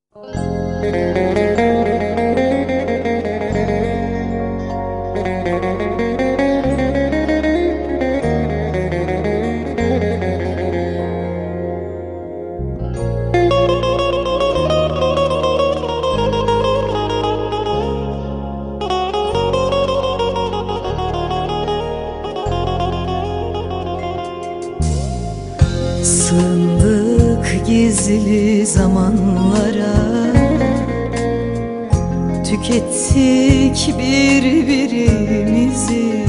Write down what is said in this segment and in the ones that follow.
Sığındık gizli zamanlara, tükettik birbirimizi.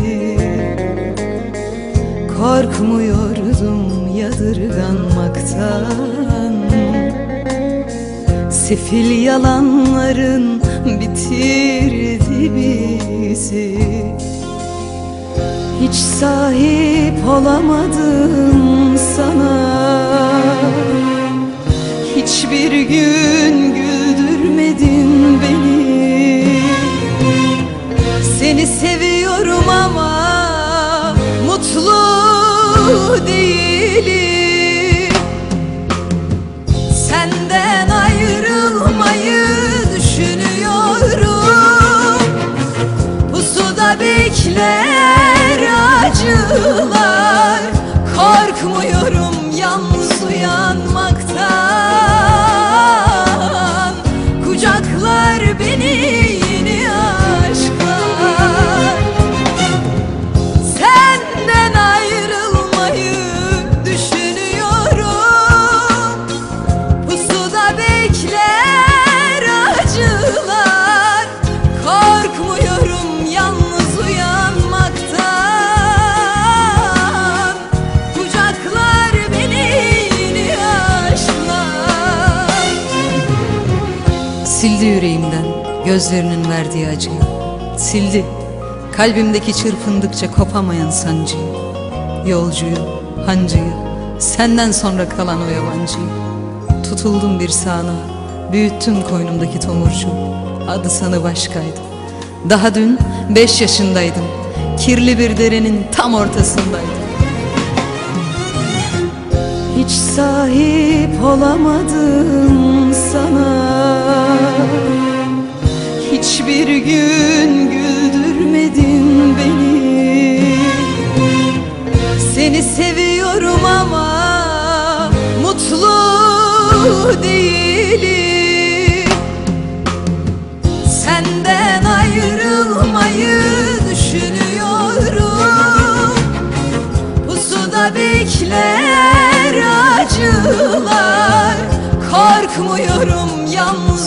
Korkmuyordum yadırganmaktan, sefil yalanların bitirdi bizi. Hiç sahip olamadım sana, hiçbir gün güldürmedin beni. Seni seviyorum ama mutlu değilim. Senden ayrılmayı düşünüyorum. Pusuda bekler acılar. Korkmuyorum yalnız uyanmaktan. Kucaklar beni yeni aşklar. Senden ayrılmayı düşünüyorum. Pusuda bekler acılar. Korkmuyorum yalnız uyanmaktan. Kucaklar beni yeni aşklar. Sildi yüreğimden gözlerinin verdiği acıyı. Sildi kalbimdeki çırpındıkça kopamayan sancıyı. Yolcuyu, hancıyı, senden sonra kalan o yabancıyı. Tutuldum bir sağına, büyüttüm koynumdaki tomurcuğu. Adı sanı başkaydı. Daha dün 5 yaşındaydım. Kirli bir derenin tam ortasındaydım. Hiç sahip olamadım sana, hiçbir gün güldürmedin beni. Seni seviyorum ama mutlu değilim. Senden ayrılmayı düşünüyorum. Pusuda bekler acılar. Korkmuyorum yalnız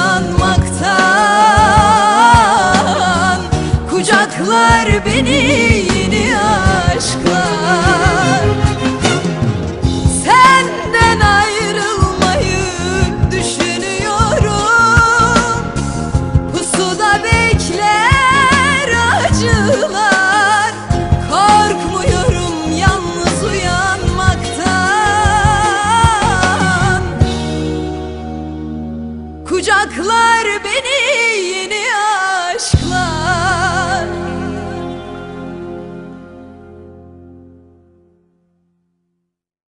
uyanmaktan. Kucaklar beni yeni aşklar. Senden ayrılmayı düşünüyorum. Pusuda bekler acılar. Korkmuyorum yalnız uyanmaktan. Kucaklar beni